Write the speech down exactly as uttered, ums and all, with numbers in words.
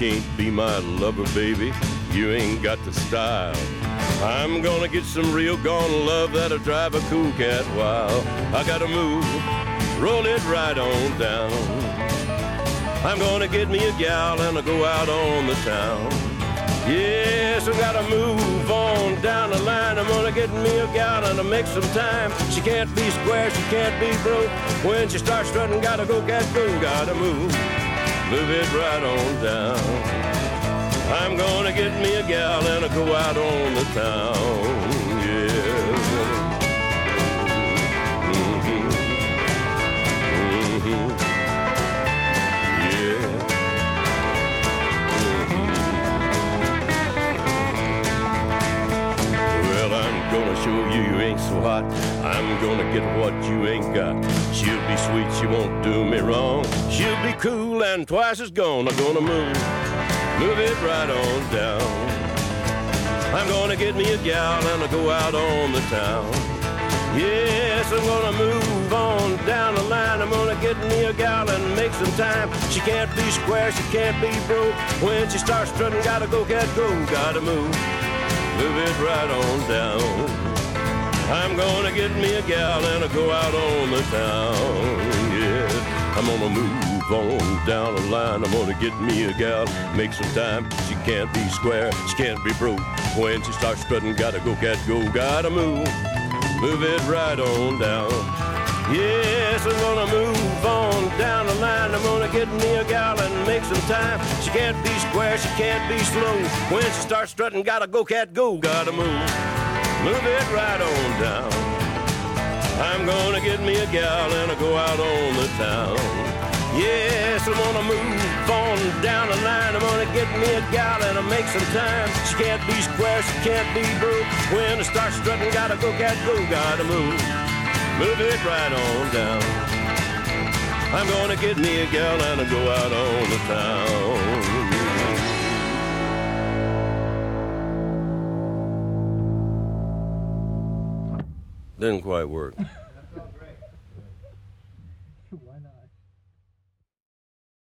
can't be my lover, baby. You ain't got the style. I'm gonna get some real gone love that'll drive a cool cat wild. I gotta move, roll it right on down. I'm gonna get me a gal and I'll go out on the town. Yes, I gotta move on down the line. I'm gonna get me a gal and I'll make some time. She can't be square, she can't be broke. When she starts strutting, gotta go, cat, go, gotta move. Move it right on down. I'm gonna get me a gal and I'll go out on the town. Yeah. Mm-hmm. Mm-hmm. Yeah. Mm-hmm. Well, I'm gonna show you you ain't so hot. I'm gonna get what you ain't got. She'll be sweet, she won't do me wrong. She'll be cool and twice as gone. I'm gonna move, move it right on down. I'm gonna get me a gal and I'll go out on the town. Yes, I'm gonna move on down the line. I'm gonna get me a gal and make some time. She can't be square, she can't be broke. When she starts strutting, gotta go, cat, go, gotta move, move it right on down. I'm gonna get me a gal and I'll go out on the town. Yeah, I'm gonna move on down the line. I'm gonna get me a gal, make some time. She can't be square, she can't be broke. When she starts strutting, gotta go, cat, go, gotta move, move it right on down. Yes, I'm gonna move on down the line. I'm gonna get me a gal and make some time. She can't be square, she can't be slow. When she starts strutting, gotta go, cat, go, gotta move, move it right on down. I'm gonna get me a gal and I'll go out on the town. Yes, I'm gonna move on down the line. I'm gonna get me a gal and I'll make some time. She can't be square, she can't be broke. When I start strutting, gotta go, cat, go, gotta move, move it right on down. I'm gonna get me a gal and I'll go out on the town. Didn't quite work.